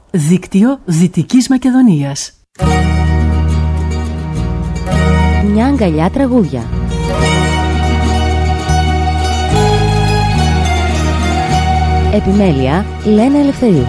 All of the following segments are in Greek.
Δίκτυο Δυτικής Μακεδονίας. Μια αγκαλιά τραγούδια. Επιμέλεια Λένα Ελευθερίου.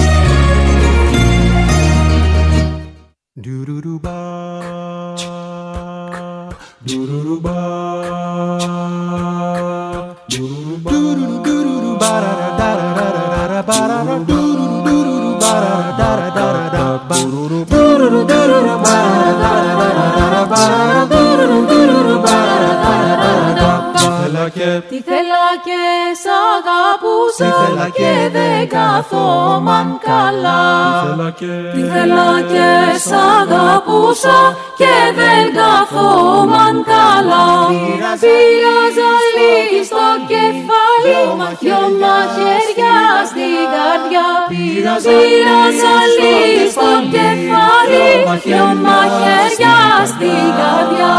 Τι θέλα και σ' αγαπούσα και δεν καθόμαν καλά. Τι θέλα και σ' αγαπούσα και δεν καθόμαν καλά. Πήραζα λίγο στο κεφάλι, δυο μαχαίρια στην καρδιά. Πήραζα λίγο στο κεφάλι, δυο μαχαίρια στην καρδιά.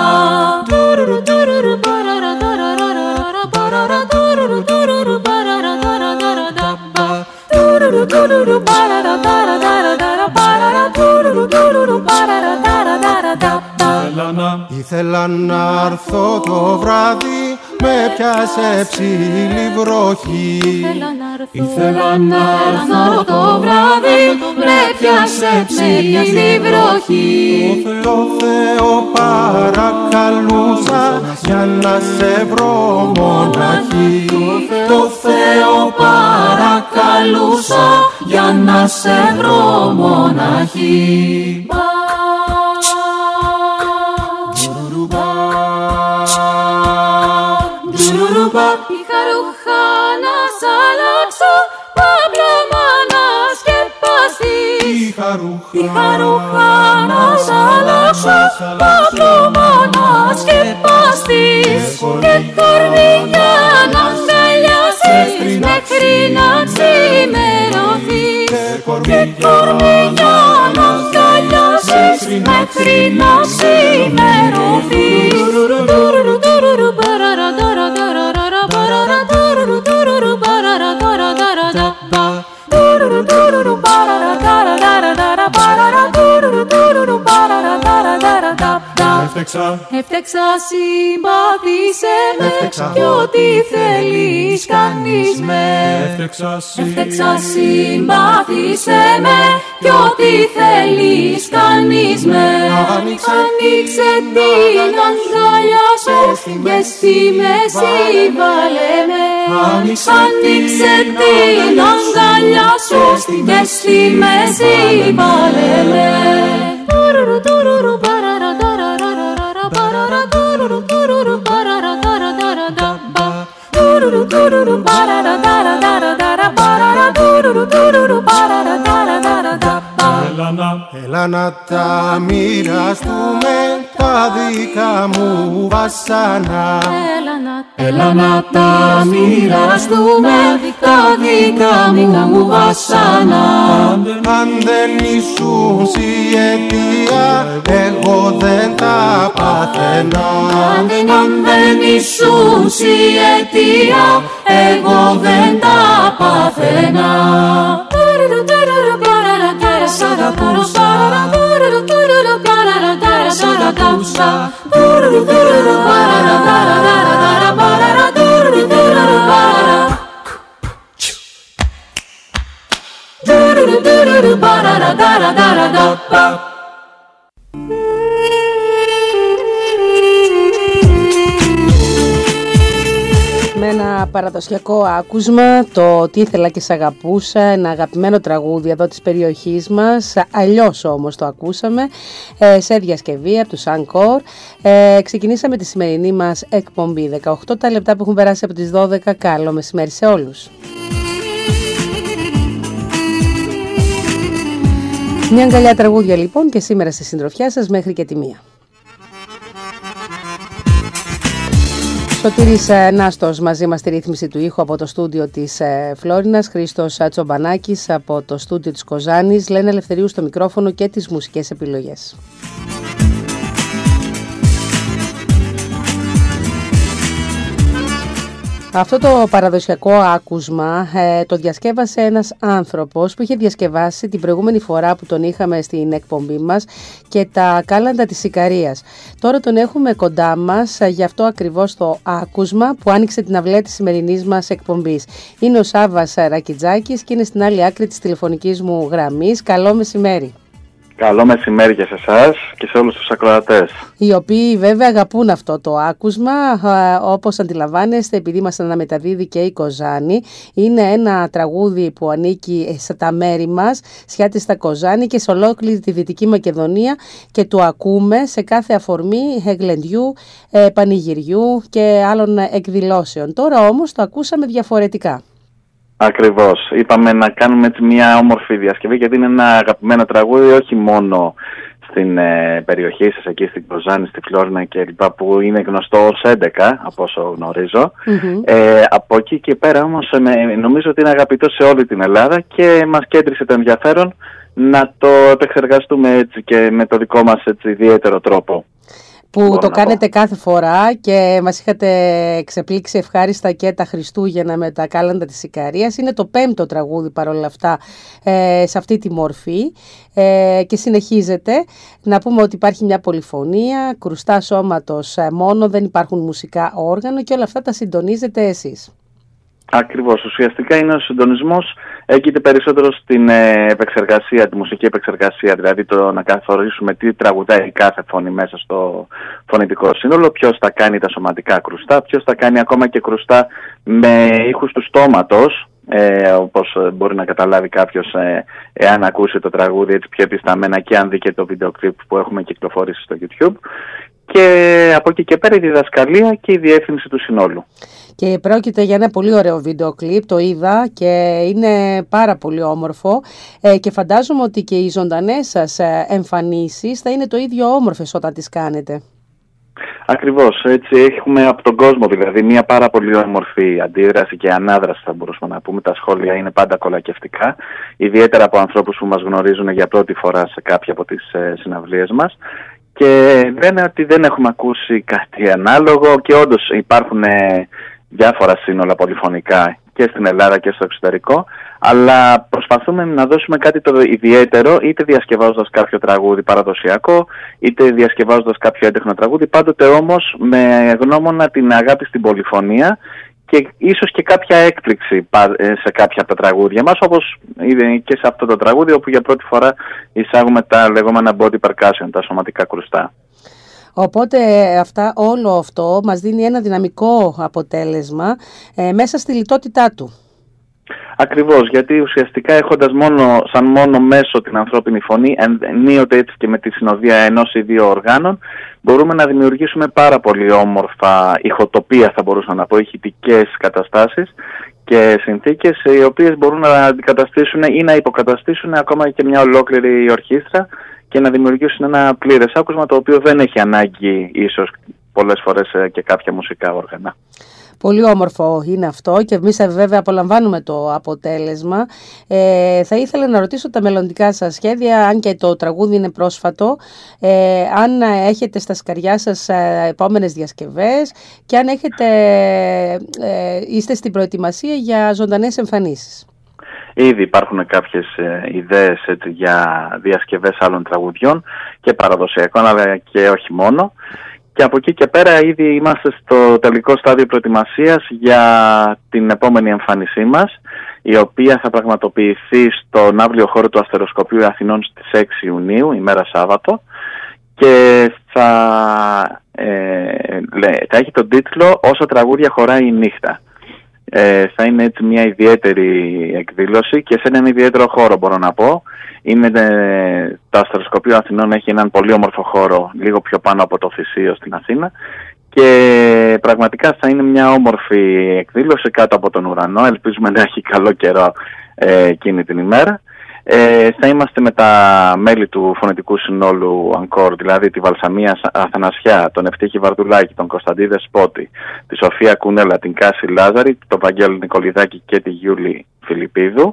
Ήθελα να έρθω το βράδυ, με πιάσε ψηλή βροχή. Ήθελα να έρθω το βράδυ, με πιάσε ψηλή βροχή. Το Θεό παρακαλούσα για να σε βρω μοναχή. Το Θεό παρακαλούσα για να σε βρω μοναχή. Είχα ρούχα να σ' αλλάξω, παπλώμα να σκεπαστείς. Είχα ρούχα να σ' αλλάξω, παπλώμα να σκεπαστείς. Και κορμιά να αγκαλιάσεις μέχρι να ξημερωθείς. Και κορμιά να αγκαλιάσεις μέχρι να ξημερωθείς. Έφτεξα, συμπάθησε με κι ό,τι θέλεις κάνεις με. Έφτεξα, συμπάθησε με κι ό,τι θέλεις κάνεις με. Άνοιξε την αγκαλιά σου και στη μέση βάλε με. Άνοιξε την αγκαλιά σου και στη μέση βάλε με. Έλα να τα μοιραστούμε τα δικά μου βασανά. Έλα να τα μοιραστούμε τα δικά μου βασανά. Αν δεν ήσουν η αιτία, εγώ δεν τα παθαίνα. Αν δεν ήσουν η αιτία, εγώ δεν τα παθαίνα. Με ένα παραδοσιακό άκουσμα, το «Τι ήθελα και σ' αγαπούσα», ένα αγαπημένο τραγούδι εδώ της περιοχής μας, αλλιώς όμως το ακούσαμε, σε διασκευή από τους Encore. Ξεκινήσαμε τη σημερινή μας εκπομπή, 18 τα λεπτά που έχουν περάσει από τις 12, καλό μεσημέρι σε όλους. Μια αγκαλιά τραγούδια λοιπόν και σήμερα στη συντροφιά σας μέχρι και τη 1. Σωτήρης Νάστος μαζί μας στη ρύθμιση του ήχου από το στούντιο της Φλόρινας, Χρήστος Τσομπανάκης από το στούντιο της Κοζάνης, Λένα Ελευθερίου στο μικρόφωνο και τις μουσικές επιλογές. Αυτό το παραδοσιακό άκουσμα το διασκεύασε ένας άνθρωπος που είχε διασκευάσει την προηγούμενη φορά που τον είχαμε στην εκπομπή μας και τα κάλαντα της Ικαρίας. Τώρα τον έχουμε κοντά μας γι' αυτό ακριβώς το άκουσμα που άνοιξε την αυλαία της σημερινής μας εκπομπής. Είναι ο Σάββας Ρακιτζάκης και είναι στην άλλη άκρη της τηλεφωνικής μου γραμμής. Καλό μεσημέρι. Καλό μεσημέρι και σε εσάς και σε όλους τους ακροατές. Οι οποίοι βέβαια αγαπούν αυτό το άκουσμα, όπως αντιλαμβάνεστε, επειδή μας αναμεταδίδει και η Κοζάνη. Είναι ένα τραγούδι που ανήκει στα μέρη μας, Σιάτι στα Κοζάνη και σε ολόκληρη τη Δυτική Μακεδονία και το ακούμε σε κάθε αφορμή γλεντιού, πανηγυριού και άλλων εκδηλώσεων. Τώρα όμως το ακούσαμε διαφορετικά. Ακριβώς. Είπαμε να κάνουμε έτσι μια όμορφη διασκευή γιατί είναι ένα αγαπημένο τραγούδι όχι μόνο στην περιοχή σας εκεί στην Κοζάνη, στη Φλόρινα και λοιπά που είναι γνωστό ως 11 από όσο γνωρίζω. Από εκεί και πέρα όμως νομίζω ότι είναι αγαπητό σε όλη την Ελλάδα και μας κέντρισε το ενδιαφέρον να το επεξεργαστούμε έτσι και με το δικό μας έτσι ιδιαίτερο τρόπο. Που το κάνετε κάθε φορά και μας είχατε ξεπλήξει ευχάριστα και τα Χριστούγεννα με τα κάλαντα της Ικαρίας. Είναι το 5ο τραγούδι παρόλα αυτά σε αυτή τη μορφή και συνεχίζεται. Να πούμε ότι υπάρχει μια πολυφωνία, κρουστά σώματος μόνο, δεν υπάρχουν μουσικά όργανο και όλα αυτά τα συντονίζετε εσείς. Ακριβώς. Ουσιαστικά είναι ο συντονισμός έγκυται περισσότερο στην επεξεργασία, τη μουσική επεξεργασία, δηλαδή το να καθορίσουμε τι τραγουδάει κάθε φωνή μέσα στο φωνητικό σύνολο, ποιος θα κάνει τα σωματικά κρουστά, ποιος θα κάνει ακόμα και κρουστά με ήχους του στόματος, όπως μπορεί να καταλάβει κάποιος εάν ακούσει το τραγούδι έτσι πιο επισταμένα και αν δει και το βίντεο κλιπ που έχουμε κυκλοφορήσει στο YouTube. Και από εκεί και πέρα η διδασκαλία και η διεύθυνση του συνόλου. Και πρόκειται για ένα πολύ ωραίο βίντεο κλιπ, το είδα και είναι πάρα πολύ όμορφο και φαντάζομαι ότι και οι ζωντανές σας εμφανίσεις θα είναι το ίδιο όμορφες όταν τις κάνετε. Ακριβώς, έτσι έχουμε από τον κόσμο δηλαδή μια πάρα πολύ όμορφη αντίδραση και ανάδραση θα μπορούσαμε να πούμε. Τα σχόλια είναι πάντα κολακευτικά, ιδιαίτερα από ανθρώπους που μας γνωρίζουν για πρώτη φορά σε κάποια από τις συναυλίες μας. Και λένε ότι δεν έχουμε ακούσει κάτι ανάλογο και όντως υπάρχουν διάφορα σύνολα πολυφωνικά και στην Ελλάδα και στο εξωτερικό, αλλά προσπαθούμε να δώσουμε κάτι το ιδιαίτερο, είτε διασκευάζοντας κάποιο τραγούδι παραδοσιακό, είτε διασκευάζοντας κάποιο έντεχνο τραγούδι, πάντοτε όμως με γνώμονα την αγάπη στην πολυφωνία και ίσως και κάποια έκπληξη σε κάποια από τα τραγούδια μας, όπως και σε αυτό το τραγούδι όπου για πρώτη φορά εισάγουμε τα λεγόμενα body percussion, τα σωματικά κρουστά. Οπότε όλο αυτό μας δίνει ένα δυναμικό αποτέλεσμα μέσα στη λιτότητά του. Ακριβώς, γιατί ουσιαστικά έχοντας σαν μόνο μέσο την ανθρώπινη φωνή, ενίοτε έτσι και με τη συνοδεία ενός ή δύο οργάνων, μπορούμε να δημιουργήσουμε πάρα πολύ όμορφα ηχοτοπία, θα μπορούσα να πω, ηχητικές καταστάσεις και συνθήκες οι οποίες μπορούν να αντικαταστήσουν ή να υποκαταστήσουν ακόμα και μια ολόκληρη ορχήστρα και να δημιουργήσουν ένα πλήρες άκουσμα το οποίο δεν έχει ανάγκη ίσως πολλές φορές και κάποια μουσικά όργανα. Πολύ όμορφο είναι αυτό και εμείς βέβαια απολαμβάνουμε το αποτέλεσμα. Θα ήθελα να ρωτήσω τα μελλοντικά σας σχέδια, αν και το τραγούδι είναι πρόσφατο, αν έχετε στα σκαριά σας επόμενες διασκευές και αν είστε στην προετοιμασία για ζωντανές εμφανίσεις. Ήδη υπάρχουν κάποιες ιδέες έτσι, για διασκευές άλλων τραγουδιών και παραδοσιακών αλλά και όχι μόνο. Και από εκεί και πέρα ήδη είμαστε στο τελικό στάδιο προετοιμασίας για την επόμενη εμφάνισή μας, η οποία θα πραγματοποιηθεί στον αύριο χώρο του Αστεροσκοπείου Αθηνών στις 6 Ιουνίου, ημέρα Σάββατο, και θα έχει τον τίτλο «Όσα τραγούδια χωράει η νύχτα». Θα είναι έτσι μια ιδιαίτερη εκδήλωση και σε έναν ιδιαίτερο χώρο μπορώ να πω. Το Αστεροσκοπείο Αθηνών έχει έναν πολύ όμορφο χώρο λίγο πιο πάνω από το Θησίο στην Αθήνα και πραγματικά θα είναι μια όμορφη εκδήλωση κάτω από τον ουρανό. Ελπίζουμε να έχει καλό καιρό εκείνη την ημέρα. Θα είμαστε με τα μέλη του φωνητικού συνόλου Encore, δηλαδή τη Βαλσαμία Αθανασιά, τον Ευτύχη Βαρδουλάκη, τον Κωνσταντή Δεσπότη, τη Σοφία Κουνέλα, την Κάση Λάζαρη, τον Βαγγέλη Νικολιδάκη και τη Γιούλη Φιλιππίδου.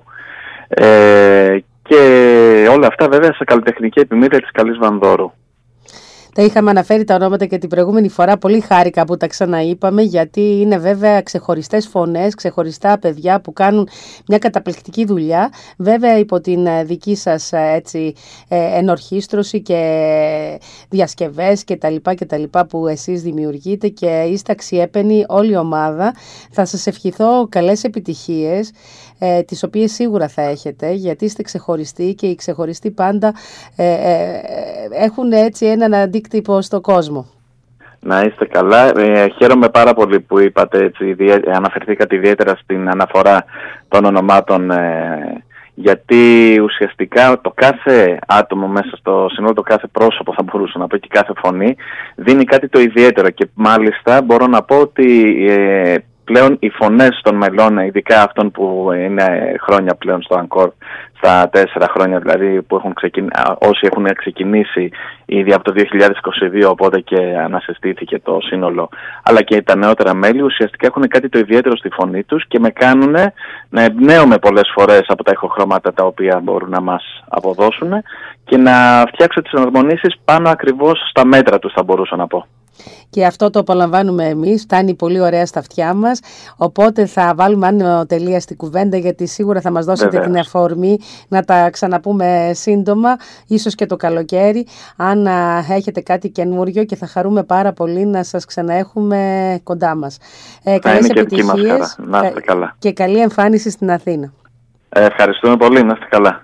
Και όλα αυτά βέβαια σε καλλιτεχνική επιμέλεια της Καλής Βανδόρου. Τα είχαμε αναφέρει τα ονόματα και την προηγούμενη φορά. Πολύ χάρηκα που τα ξαναείπαμε, γιατί είναι βέβαια ξεχωριστές φωνές, ξεχωριστά παιδιά που κάνουν μια καταπληκτική δουλειά. Βέβαια υπό την δική σας έτσι, ενορχήστρωση και διασκευές και τα λοιπά που εσείς δημιουργείτε, και είστε αξιέπαινοι όλη η ομάδα. Θα σας ευχηθώ καλές επιτυχίες, τις οποίες σίγουρα θα έχετε, γιατί είστε ξεχωριστοί και οι ξεχωριστοί πάντα έχουν έτσι έναν αντίκτυπο στο κόσμο. Να είστε καλά. Χαίρομαι πάρα πολύ που είπατε έτσι, αναφερθήκατε ιδιαίτερα στην αναφορά των ονομάτων, γιατί ουσιαστικά το κάθε άτομο μέσα στο σύνολο, το κάθε πρόσωπο θα μπορούσα να πω, και κάθε φωνή δίνει κάτι το ιδιαίτερο, και μάλιστα μπορώ να πω ότι πλέον οι φωνές των μελών, ειδικά αυτών που είναι χρόνια πλέον στο Encore, στα 4 χρόνια δηλαδή που όσοι έχουν ξεκινήσει ήδη από το 2022, οπότε και ανασυστήθηκε το σύνολο, αλλά και τα νεότερα μέλη, ουσιαστικά έχουν κάτι το ιδιαίτερο στη φωνή τους και με κάνουν να εμπνέομαι πολλές φορές από τα ηχοχρώματα τα οποία μπορούν να μας αποδώσουν και να φτιάξω τις αναρμονίσεις πάνω ακριβώς στα μέτρα τους, θα μπορούσα να πω. Και αυτό το απολαμβάνουμε εμείς, φτάνει πολύ ωραία στα αυτιά μας, οπότε θα βάλουμε άνω τελεία στην κουβέντα, γιατί σίγουρα θα μας δώσετε την αφορμή να τα ξαναπούμε σύντομα, ίσως και το καλοκαίρι, αν έχετε κάτι καινούριο, και θα χαρούμε πάρα πολύ να σας ξαναέχουμε κοντά μας. Καλές επιτυχίες και καλή εμφάνιση στην Αθήνα. Ευχαριστούμε πολύ, να είστε καλά.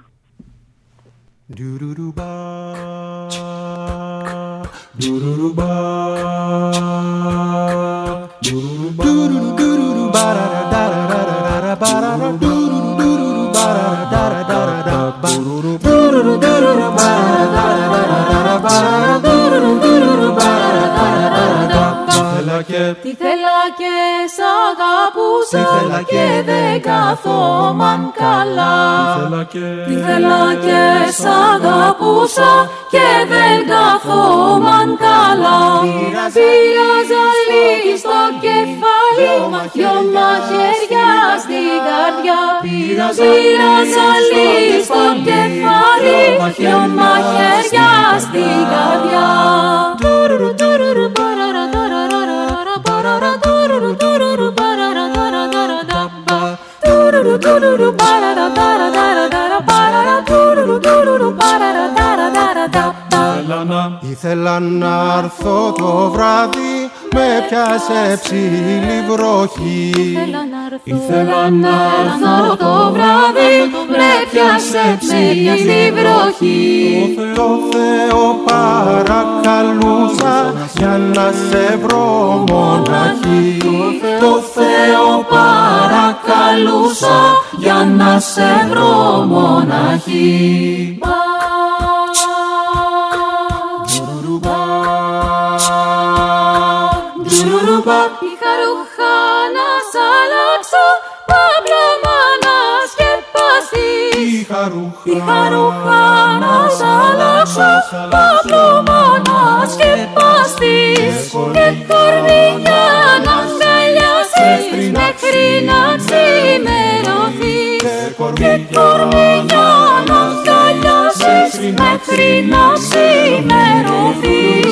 Τι θέλα και σ' αγαπούσα και δεν καθόμαν καλά. Τι θέλα και σ' αγαπούσα και δεν καθόμαν καλά. Πήραζα λίγο στο κεφάλι, δυο μαχαίρια στην καρδιά. Πήραζα λίγο στο κεφάλι, δυο μαχαίρια στην καρδιά. Ήθελα να έρθω το βράδυ, με πιάσε ψηλή βροχή. Ήθελα να έρθω το βράδυ, με πιάσε ψηλή βροχή. Το Θεό παρακαλούσα για να σε βρω μοναχή. Το Θεό παρακαλούσα για να σε βρω μοναχή. Είχα ρούχα να σ' αλλάξω, παπλώμα να σκεπαστείς. Είχα ρούχα να σ' αλλάξω, παπλώμα να σκεπαστείς. Και κορμιά να αγκαλιάσεις μέχρι να ξημερωθείς. Και κορμιά να αγκαλιάσεις μέχρι να ξημερωθείς.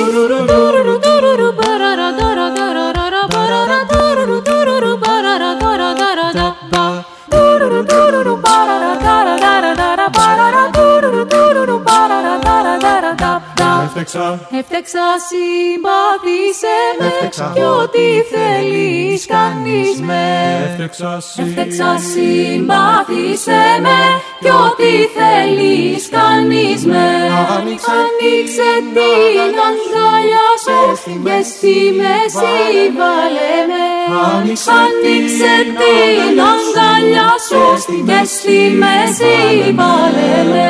Έφτεξα, συμπάθησέ με, κι ό,τι θέλεις κάνεις με. Έφτεξα, συμπάθησέ με, κι ό,τι θέλεις κάνεις με. Άνοιξε την αγκαλιά σου και στη μέση βάλε με. Άνοιξε την αγκαλιά σου και στη μέση βάλε με.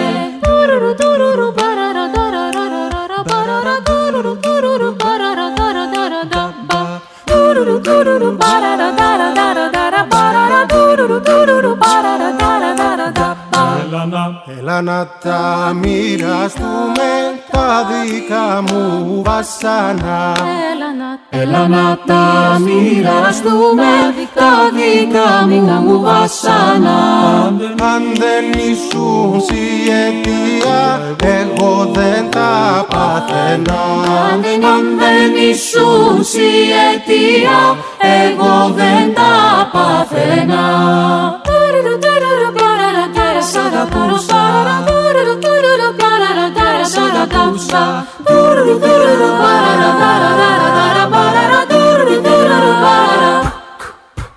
Έλα να τα μοιραστούμε τα δικά μου βασανά. Έλα να τα μοιραστούμε τα δικά μου βασανά. Αν δεν ήσουν η αιτία, εγώ δεν τα παθαίνα. Αν δεν ήσουν η αιτία, εγώ δεν τα παθαίνα.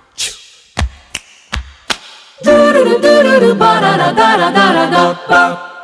Ba da da da da da da da.